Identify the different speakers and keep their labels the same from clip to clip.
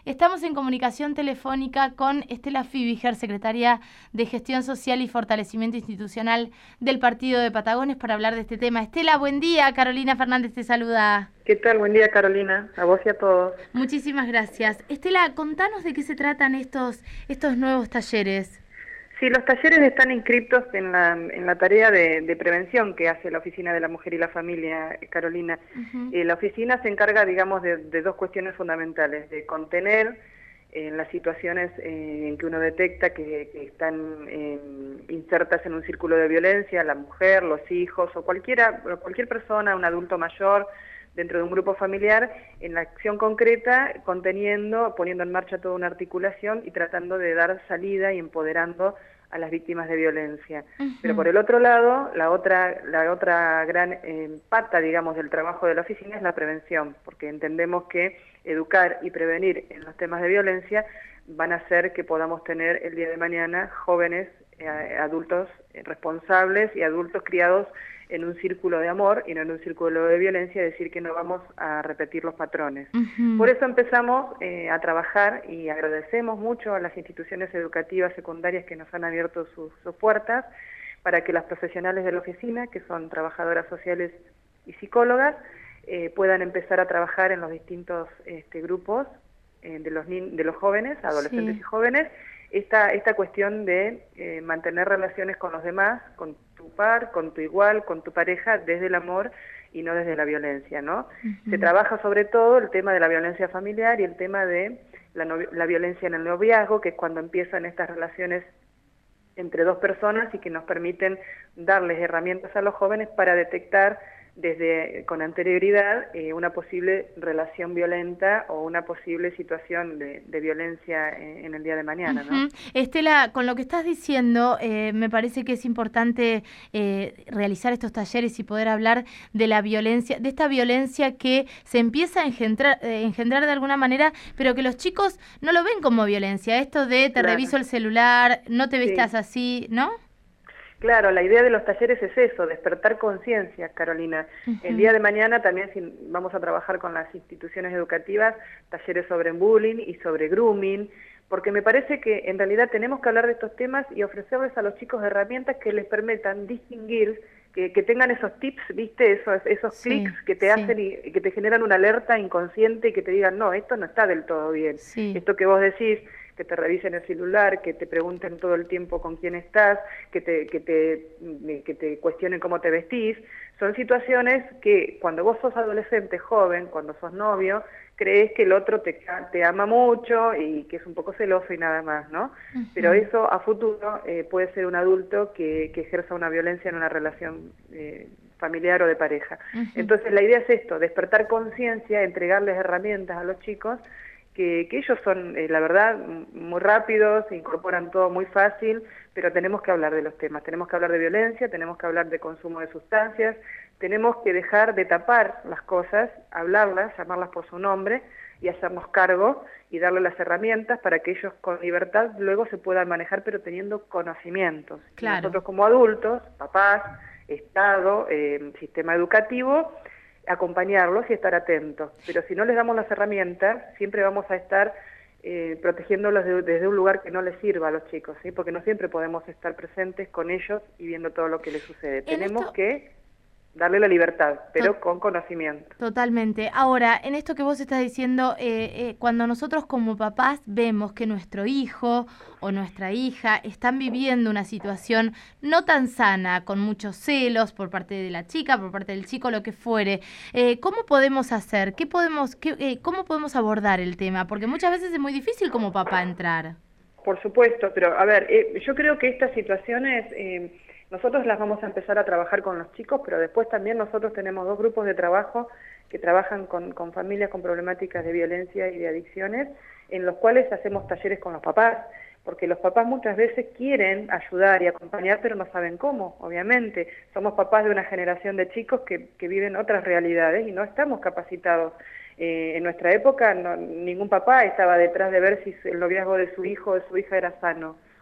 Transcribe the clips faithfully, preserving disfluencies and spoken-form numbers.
Speaker 1: Estamos en comunicación telefónica con Estela Fibiger, secretaria de Gestión Social y Fortalecimiento Institucional del Partido de Patagones, para hablar de este tema. Estela, buen día. Carolina Fernández te saluda.
Speaker 2: ¿Qué tal? Buen día, Carolina. A vos y a todos.
Speaker 1: Muchísimas gracias. Estela, contanos de qué se tratan estos, estos nuevos talleres.
Speaker 2: Sí, los talleres están inscritos en la, en la tarea de, de prevención que hace la Oficina de la Mujer y la Familia, Carolina. Uh-huh. eh, la oficina se encarga, digamos, de, de dos cuestiones fundamentales: de contener eh, las situaciones eh, en que uno detecta que, que están eh, insertas en un círculo de violencia, la mujer, los hijos o cualquiera, cualquier persona, un adulto mayor, dentro de un grupo familiar, en la acción concreta, conteniendo, poniendo en marcha toda una articulación y tratando de dar salida y empoderando a las víctimas de violencia. Uh-huh. Pero por el otro lado, la otra, la otra gran eh, pata, digamos, del trabajo de la oficina es la prevención, porque entendemos que educar y prevenir en los temas de violencia van a hacer que podamos tener el día de mañana jóvenes, eh, adultos eh, responsables y adultos criados en un círculo de amor y no en un círculo de violencia, es decir, que no vamos a repetir los patrones. Uh-huh. Por eso empezamos eh, a trabajar y agradecemos mucho a las instituciones educativas secundarias que nos han abierto sus, sus puertas para que las profesionales de la oficina, que son trabajadoras sociales y psicólogas, eh, puedan empezar a trabajar en los distintos este, grupos eh, de, los de los jóvenes, adolescentes sí. y jóvenes, esta, esta cuestión de eh, mantener relaciones con los demás, con tu par, con tu igual, con tu pareja, desde el amor y no desde la violencia, ¿no? Uh-huh. Se trabaja sobre todo el tema de la violencia familiar y el tema de la, no, la violencia en el noviazgo, que es cuando empiezan estas relaciones entre dos personas y que nos permiten darles herramientas a los jóvenes para detectar desde con anterioridad eh, una posible relación violenta o una posible situación de, de violencia en, en el día de mañana, ¿no?
Speaker 1: Uh-huh. Estela, con lo que estás diciendo, eh, me parece que es importante eh, realizar estos talleres y poder hablar de la violencia, de esta violencia que se empieza a engendrar, eh, engendrar de alguna manera, pero que los chicos no lo ven como violencia. Esto de te claro. reviso el celular, no te vistas sí. así, ¿no?
Speaker 2: Claro, la idea de los talleres es eso, despertar conciencia, Carolina. Uh-huh. El día de mañana también si vamos a trabajar con las instituciones educativas, talleres sobre bullying y sobre grooming, porque me parece que en realidad tenemos que hablar de estos temas y ofrecerles a los chicos herramientas que les permitan distinguir, que, que tengan esos tips, ¿viste? Esos, esos sí, clics que te sí. hacen y, y que te generan una alerta inconsciente y que te digan, no, esto no está del todo bien. Sí. Esto que vos decís, que te revisen el celular, que te pregunten todo el tiempo con quién estás, que te, que te, que te cuestionen cómo te vestís, son situaciones que cuando vos sos adolescente, joven, cuando sos novio, crees que el otro te, te ama mucho y que es un poco celoso y nada más, ¿no? Uh-huh. Pero eso a futuro eh, puede ser un adulto que, que ejerza una violencia en una relación eh, familiar o de pareja. Uh-huh. Entonces la idea es esto, despertar conciencia, entregarles herramientas a los chicos, Que, que ellos son, eh, la verdad, muy rápidos, se incorporan todo muy fácil, pero tenemos que hablar de los temas, tenemos que hablar de violencia, tenemos que hablar de consumo de sustancias, tenemos que dejar de tapar las cosas, hablarlas, llamarlas por su nombre y hacernos cargo y darle las herramientas para que ellos con libertad luego se puedan manejar, pero teniendo conocimientos. Claro. Nosotros como adultos, papás, Estado, eh, sistema educativo, acompañarlos y estar atentos, pero si no les damos las herramientas, siempre vamos a estar eh, protegiéndolos de, desde un lugar que no les sirva a los chicos, ¿sí? Porque no siempre podemos estar presentes con ellos y viendo todo lo que les sucede. En Tenemos esto... que darle la libertad, pero Tot- con conocimiento.
Speaker 1: Totalmente. Ahora, en esto que vos estás diciendo, eh, eh, cuando nosotros como papás vemos que nuestro hijo o nuestra hija están viviendo una situación no tan sana, con muchos celos por parte de la chica, por parte del chico, lo que fuere, eh, ¿cómo podemos hacer? ¿Qué podemos, qué, eh, ¿Cómo podemos abordar el tema? Porque muchas veces es muy difícil como papá entrar.
Speaker 2: Por supuesto, pero a ver, eh, yo creo que estas situaciones... Eh, Nosotros las vamos a empezar a trabajar con los chicos, pero después también nosotros tenemos dos grupos de trabajo que trabajan con, con familias con problemáticas de violencia y de adicciones, en los cuales hacemos talleres con los papás, porque los papás muchas veces quieren ayudar y acompañar, pero no saben cómo, obviamente. Somos papás de una generación de chicos que, que viven otras realidades y no estamos capacitados. Eh, en nuestra época no, ningún papá estaba detrás de ver si el noviazgo de su hijo o de su hija era sano.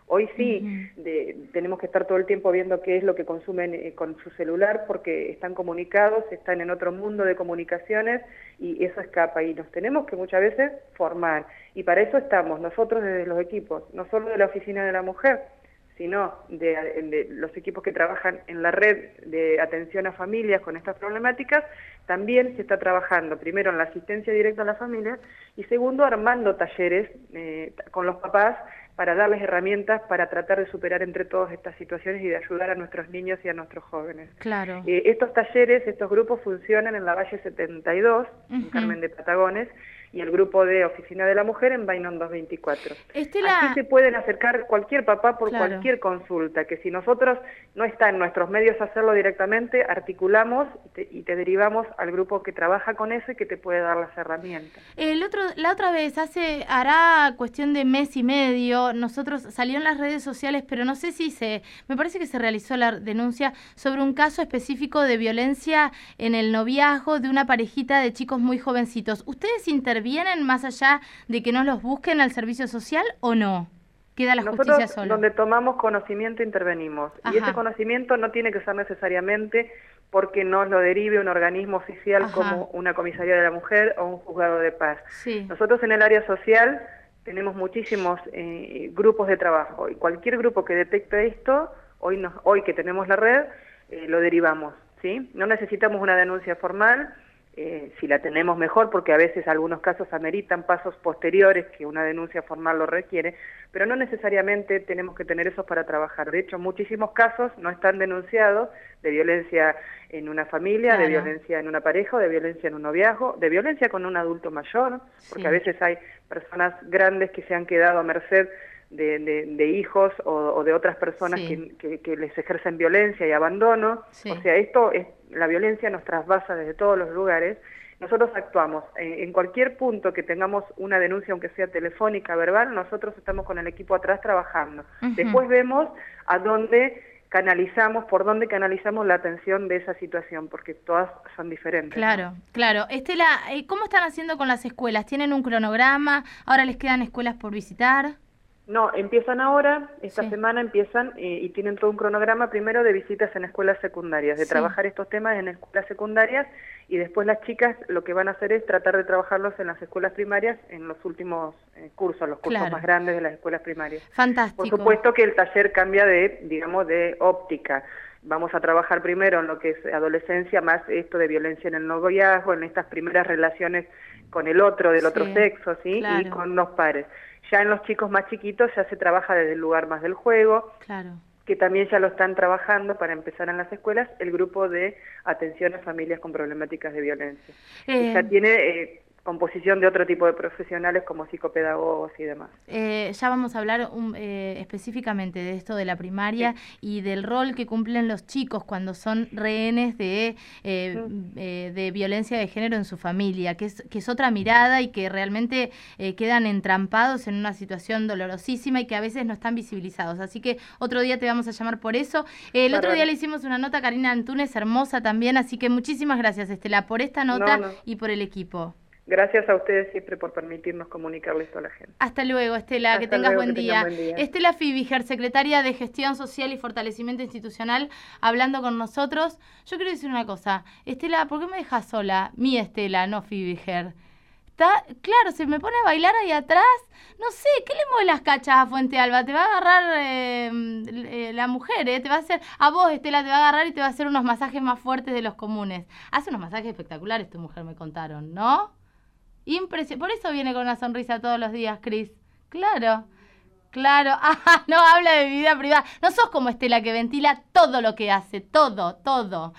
Speaker 2: Hoy sí, uh-huh. de, tenemos que estar todo el tiempo viendo qué es lo que consumen eh, con su celular, porque están comunicados, están en otro mundo de comunicaciones y eso escapa, y nos tenemos que muchas veces formar, y para eso estamos nosotros desde los equipos, no solo de la Oficina de la Mujer, sino de, de los equipos que trabajan en la red de atención a familias con estas problemáticas. También se está trabajando primero en la asistencia directa a la familia y segundo armando talleres eh, con los papás para darles herramientas para tratar de superar entre todos estas situaciones y de ayudar a nuestros niños y a nuestros jóvenes.
Speaker 1: Claro.
Speaker 2: Eh, estos talleres, estos grupos funcionan en la Valle setenta y dos, uh-huh. en Carmen de Patagones, y el grupo de Oficina de la Mujer en Bainón doscientos veinticuatro.
Speaker 1: Estela...
Speaker 2: Aquí se pueden acercar cualquier papá por
Speaker 1: claro.
Speaker 2: cualquier consulta, que si nosotros no está en nuestros medios hacerlo directamente, articulamos y te, y te derivamos al grupo que trabaja con eso y que te puede dar las herramientas.
Speaker 1: El otro, la otra vez, hace hará cuestión de mes y medio, nosotros salió en las redes sociales, pero no sé si se, me parece que se realizó la denuncia sobre un caso específico de violencia en el noviazgo de una parejita de chicos muy jovencitos. ¿Ustedes intervienen más allá de que no los busquen al servicio social o no? ¿Queda la
Speaker 2: Nosotros,
Speaker 1: justicia sola?
Speaker 2: Donde tomamos conocimiento intervenimos. Ajá. Y ese conocimiento no tiene que ser necesariamente porque nos lo derive un organismo oficial Ajá. como una comisaría de la mujer o un juzgado de paz.
Speaker 1: Sí.
Speaker 2: Nosotros en el área social tenemos muchísimos eh, grupos de trabajo y cualquier grupo que detecte esto, hoy, nos, hoy que tenemos la red, eh, lo derivamos, ¿sí? No necesitamos una denuncia formal. Eh, si la tenemos mejor, porque a veces algunos casos ameritan pasos posteriores que una denuncia formal lo requiere, pero no necesariamente tenemos que tener esos para trabajar. De hecho, muchísimos casos no están denunciados de violencia en una familia, claro. de violencia en una pareja, o de violencia en un noviazgo, de violencia con un adulto mayor, porque sí. a veces hay personas grandes que se han quedado a merced De, de, de hijos o, o de otras personas sí. que, que, que les ejercen violencia y abandono. Sí. O sea, esto es, la violencia nos trasvasa desde todos los lugares. Nosotros actuamos en, en cualquier punto que tengamos una denuncia, aunque sea telefónica, verbal, nosotros estamos con el equipo atrás trabajando. Uh-huh. Después vemos a dónde canalizamos, por dónde canalizamos la atención de esa situación, porque todas son diferentes.
Speaker 1: Claro, ¿no? Claro. Estela, ¿cómo están haciendo con las escuelas? ¿Tienen un cronograma? ¿Ahora les quedan escuelas por visitar?
Speaker 2: No, empiezan ahora, esta
Speaker 1: sí.
Speaker 2: semana empiezan eh, y tienen todo un cronograma primero de visitas en escuelas secundarias, de sí. trabajar estos temas en escuelas secundarias y después las chicas lo que van a hacer es tratar de trabajarlos en las escuelas primarias en los últimos eh, cursos, los cursos claro. más grandes de las escuelas primarias.
Speaker 1: Fantástico.
Speaker 2: Por supuesto que el taller cambia de, digamos, de óptica. Vamos a trabajar primero en lo que es adolescencia, más esto de violencia en el noviazgo, en estas primeras relaciones con el otro, del sí. otro sexo, ¿sí? Claro. Y con los pares. Ya en los chicos más chiquitos ya se trabaja desde el lugar más del juego,
Speaker 1: claro.
Speaker 2: que también ya lo están trabajando para empezar en las escuelas, el grupo de atención a familias con problemáticas de violencia. Eh, y ya tiene eh, composición de otro tipo de profesionales como psicopedagogos y demás.
Speaker 1: Eh, ya vamos a hablar un, eh, específicamente de esto de la primaria sí. y del rol que cumplen los chicos cuando son rehenes de, eh, mm. eh, de violencia de género en su familia, que es, que es otra mirada y que realmente eh, quedan entrampados en una situación dolorosísima y que a veces no están visibilizados. Así que otro día te vamos a llamar por eso. Eh, el claro. otro día le hicimos una nota a Karina Antunes, hermosa también, así que muchísimas gracias, Estela, por esta nota no, no. y por el equipo.
Speaker 2: Gracias a ustedes siempre por permitirnos comunicarle esto a la gente.
Speaker 1: Hasta luego, Estela, Hasta que, tengas luego, buen, que día. tengas buen día. Estela Fibiger, secretaria de Gestión Social y Fortalecimiento Institucional, hablando con nosotros. Yo quiero decir una cosa. Estela, ¿por qué me dejas sola? Mi Estela, no Fibiger. Está, claro, se me pone a bailar ahí atrás. No sé, ¿qué le mueve las cachas a Fuente Alba? Te va a agarrar eh, eh, la mujer, ¿eh? Te va a hacer, a vos, Estela, te va a agarrar y te va a hacer unos masajes más fuertes de los comunes. Hace unos masajes espectaculares tu mujer, me contaron, ¿no? Impresionante. Por eso viene con una sonrisa todos los días, Cris. Claro, claro. Ah, no habla de vida privada. No sos como Estela, que ventila todo lo que hace, todo, todo.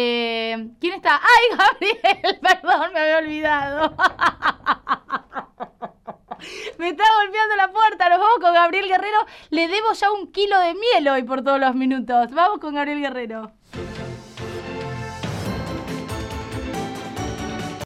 Speaker 1: Eh, ¿Quién está? ¡Ay, Gabriel! Perdón, me había olvidado. Me está golpeando la puerta. Nos vamos con Gabriel Guerrero. Le debo ya un kilo de miel hoy por todos los minutos. Vamos con Gabriel Guerrero.